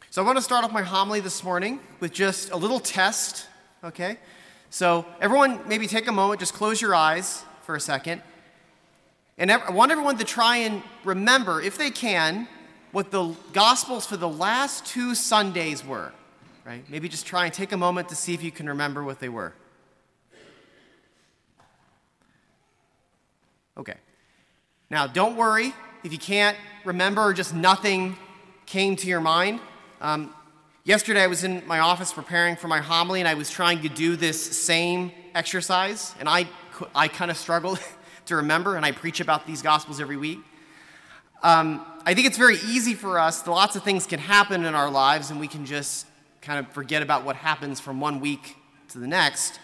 So I want to start off my homily this morning with just a little test, okay? So everyone, maybe take a moment, just close your eyes for a second. And I want everyone to try and remember, if they can, what the Gospels for the last 2 Sundays were, right? Maybe just try and take a moment to see if you can remember what they were. Okay. Now, don't worry if you can't remember or just nothing came to your mind. Yesterday I was in my office preparing for my homily, and I was trying to do this same exercise, and I kind of struggled to remember, and I preach about these Gospels every week. I think it's very easy for us. Lots of things can happen in our lives, and we can just kind of forget about what happens from one week to the next.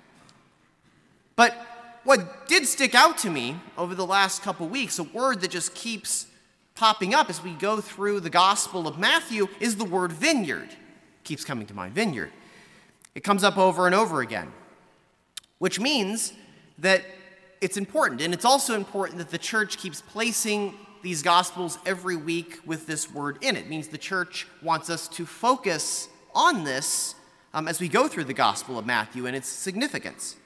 But what did stick out to me over the last couple weeks, a word that just keeps popping up as we go through the Gospel of Matthew, is the word vineyard. Keeps coming to mind, vineyard. It comes up over and over again, which means that it's important. And it's also important that the church keeps placing these Gospels every week with this word in it. It means the church wants us to focus on this as we go through the Gospel of Matthew and its significance.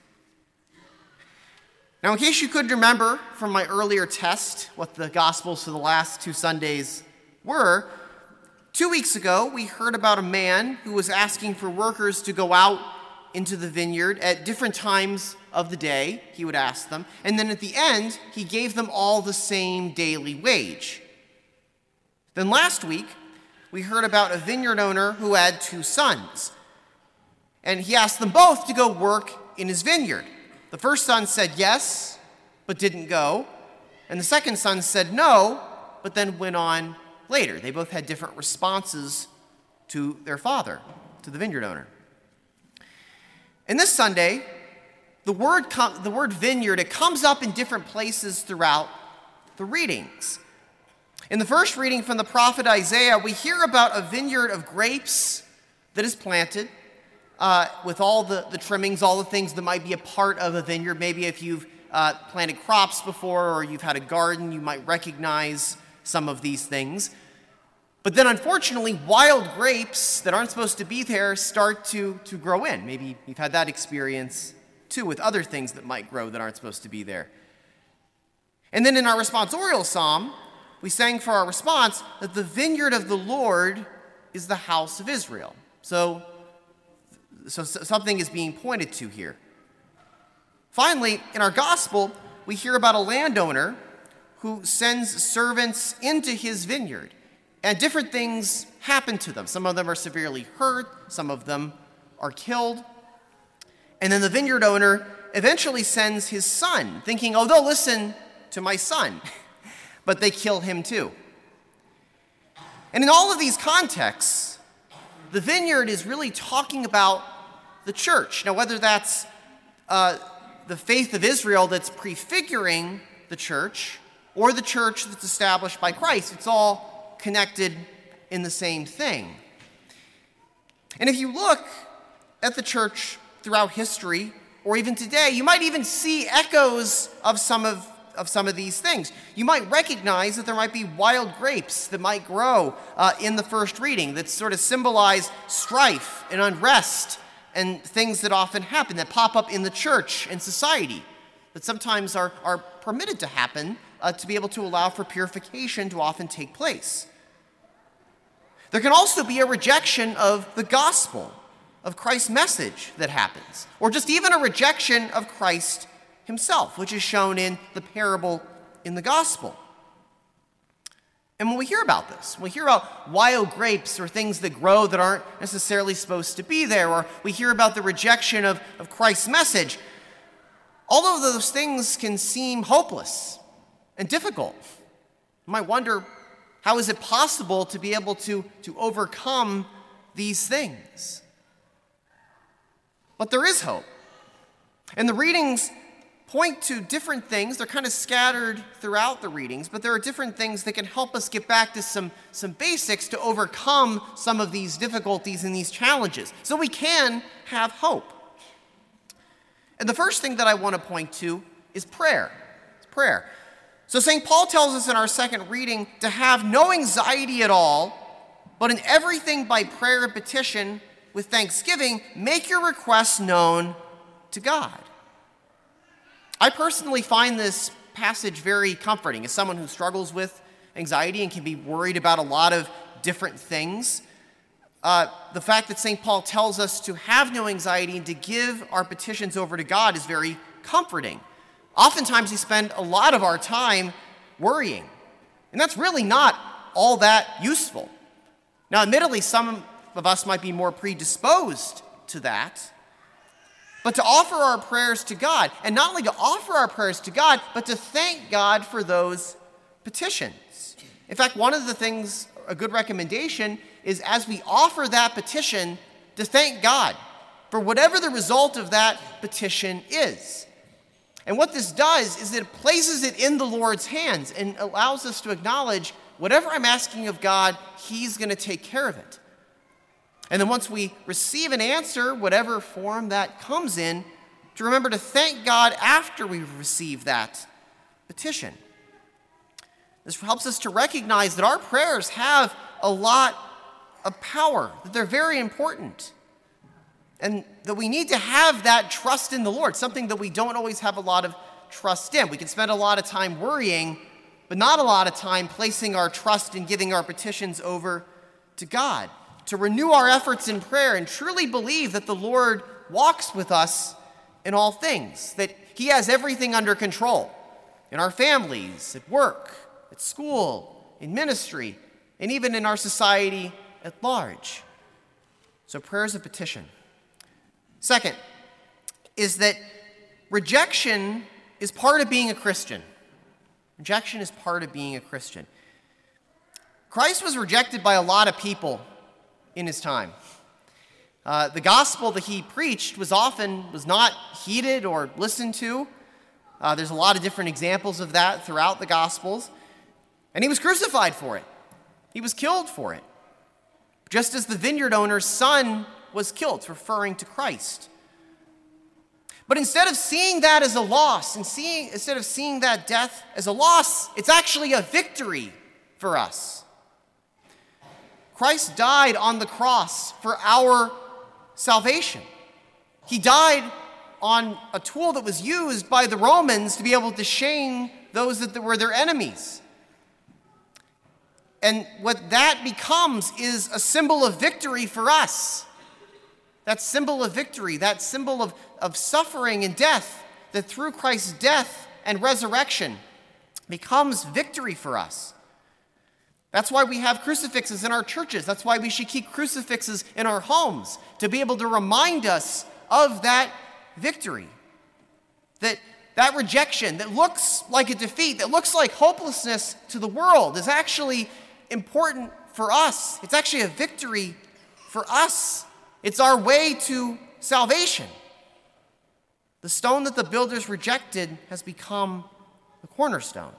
Now, in case you couldn't remember from my earlier test what the Gospels for the last 2 Sundays were, 2 weeks ago we heard about a man who was asking for workers to go out into the vineyard at different times of the day. He would ask them, and then at the end he gave them all the same daily wage. Then last week we heard about a vineyard owner who had 2 sons, and he asked them both to go work in his vineyard. The first son said yes, but didn't go. And the second son said no, but then went on later. They both had different responses to their father, to the vineyard owner. And this Sunday, the word vineyard, it comes up in different places throughout the readings. In the first reading from the prophet Isaiah, we hear about a vineyard of grapes that is planted, with all the trimmings, all the things that might be a part of a vineyard. Maybe if you've planted crops before or you've had a garden, you might recognize some of these things. But then unfortunately, wild grapes that aren't supposed to be there start to grow in. Maybe you've had that experience too with other things that might grow that aren't supposed to be there. And then in our responsorial psalm, we sang for our response that the vineyard of the Lord is the house of Israel. So something is being pointed to here. Finally, in our gospel, we hear about a landowner who sends servants into his vineyard, and different things happen to them. Some of them are severely hurt, some of them are killed. And then the vineyard owner eventually sends his son, thinking, oh, they'll listen to my son. But they kill him too. And in all of these contexts, the vineyard is really talking about the church. Now, whether that's the faith of Israel that's prefiguring the church or the church that's established by Christ, it's all connected in the same thing. And if you look at the church throughout history, or even today, you might even see echoes of some of these things. You might recognize that there might be wild grapes that might grow in the first reading that sort of symbolize strife and unrest and things that often happen, that pop up in the church and society, that sometimes are permitted to happen to be able to allow for purification to often take place. There can also be a rejection of the gospel, of Christ's message that happens, or just even a rejection of Christ himself, which is shown in the parable in the gospel. And when we hear about this, when we hear about wild grapes or things that grow that aren't necessarily supposed to be there, or we hear about the rejection of Christ's message, all of those things can seem hopeless and difficult. You might wonder, how is it possible to be able to overcome these things? But there is hope. And the readings point to different things. They're kind of scattered throughout the readings, but there are different things that can help us get back to some basics to overcome some of these difficulties and these challenges, so we can have hope. And the first thing that I want to point to is prayer. It's prayer. So St. Paul tells us in our second reading to have no anxiety at all, But in everything by prayer and petition with thanksgiving, make your requests known to God. I personally find this passage very comforting as someone who struggles with anxiety and can be worried about a lot of different things. The fact that St. Paul tells us to have no anxiety and to give our petitions over to God is very comforting. Oftentimes we spend a lot of our time worrying, and that's really not all that useful. Now, admittedly, some of us might be more predisposed to that, but to offer our prayers to God, and not only to offer our prayers to God, but to thank God for those petitions. In fact, one of the things, a good recommendation, is as we offer that petition, to thank God for whatever the result of that petition is. And what this does is it places it in the Lord's hands and allows us to acknowledge whatever I'm asking of God, He's going to take care of it. And then once we receive an answer, whatever form that comes in, to remember to thank God after we've received that petition. This helps us to recognize that our prayers have a lot of power, that they're very important, and that we need to have that trust in the Lord, something that we don't always have a lot of trust in. We can spend a lot of time worrying, but not a lot of time placing our trust in giving our petitions over to God, to renew our efforts in prayer and truly believe that the Lord walks with us in all things, that He has everything under control in our families, at work, at school, in ministry, and even in our society at large. So prayer is a petition. Second is that rejection is part of being a Christian. Rejection is part of being a Christian. Christ was rejected by a lot of people in His time. The gospel that He preached was not heeded or listened to. There's a lot of different examples of that throughout the Gospels. And He was crucified for it. He was killed for it. Just as the vineyard owner's son was killed, referring to Christ. But instead of seeing that as a loss, instead of seeing that death as a loss, it's actually a victory for us. Christ died on the cross for our salvation. He died on a tool that was used by the Romans to be able to shame those that were their enemies. And what that becomes is a symbol of victory for us. That symbol of victory, that symbol of suffering and death, that through Christ's death and resurrection becomes victory for us. That's why we have crucifixes in our churches. That's why we should keep crucifixes in our homes, to be able to remind us of that victory. That rejection that looks like a defeat, that looks like hopelessness to the world, is actually important for us. It's actually a victory for us. It's our way to salvation. The stone that the builders rejected has become the cornerstone.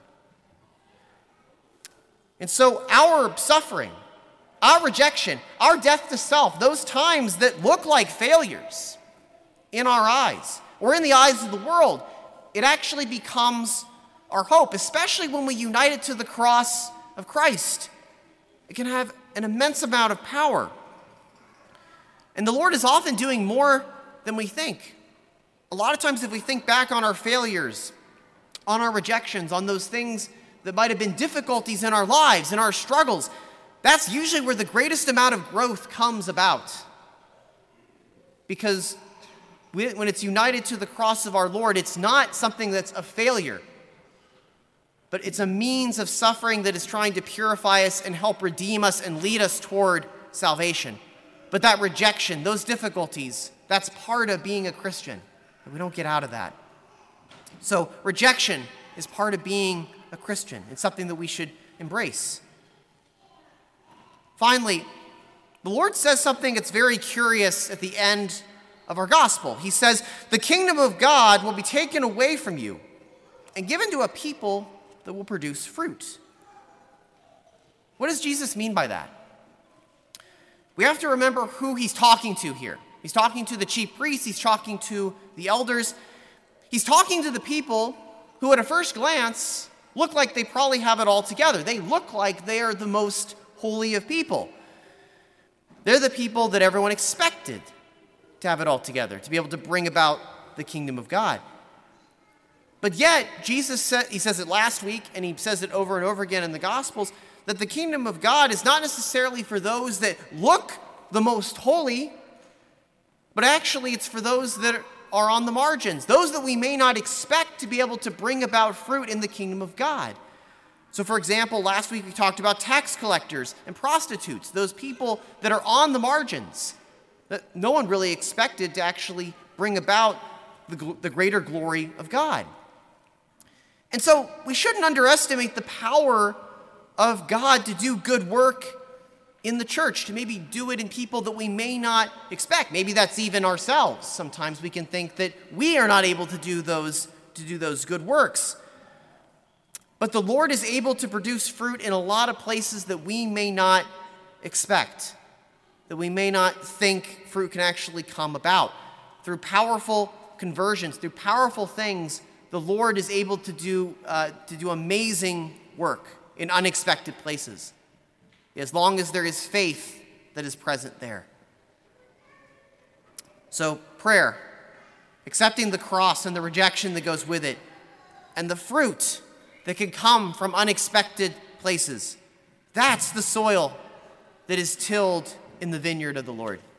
And so our suffering, our rejection, our death to self, those times that look like failures in our eyes or in the eyes of the world, it actually becomes our hope, especially when we unite it to the cross of Christ. It can have an immense amount of power. And the Lord is often doing more than we think. A lot of times if we think back on our failures, on our rejections, on those things that might have been difficulties in our lives, in our struggles, that's usually where the greatest amount of growth comes about. Because when it's united to the cross of our Lord, it's not something that's a failure, but it's a means of suffering that is trying to purify us and help redeem us and lead us toward salvation. But that rejection, those difficulties, that's part of being a Christian. And we don't get out of that. So rejection is part of being a Christian. It's something that we should embrace. Finally, the Lord says something that's very curious at the end of our gospel. He says, "The kingdom of God will be taken away from you and given to a people that will produce fruit." What does Jesus mean by that? We have to remember who He's talking to here. He's talking to the chief priests. He's talking to the elders. He's talking to the people who at a first glance look like they probably have it all together. They look like they are the most holy of people. They're the people that everyone expected to have it all together, to be able to bring about the kingdom of God. But yet, Jesus said, he says it last week, and he says it over and over again in the Gospels, that the kingdom of God is not necessarily for those that look the most holy, but actually it's for those that are on the margins, those that we may not expect to be able to bring about fruit in the kingdom of God. So, for example, last week we talked about tax collectors and prostitutes, those people that are on the margins, that no one really expected to actually bring about the greater glory of God. And so we shouldn't underestimate the power of God to do good work in the church, to maybe do it in people that we may not expect. Maybe that's even ourselves. Sometimes we can think that we are not able to do those good works. But the Lord is able to produce fruit in a lot of places that we may not expect, that we may not think fruit can actually come about. Through powerful conversions, through powerful things, the Lord is able to do amazing work in unexpected places, as long as there is faith that is present there. So prayer, accepting the cross and the rejection that goes with it, and the fruit that can come from unexpected places, that's the soil that is tilled in the vineyard of the Lord.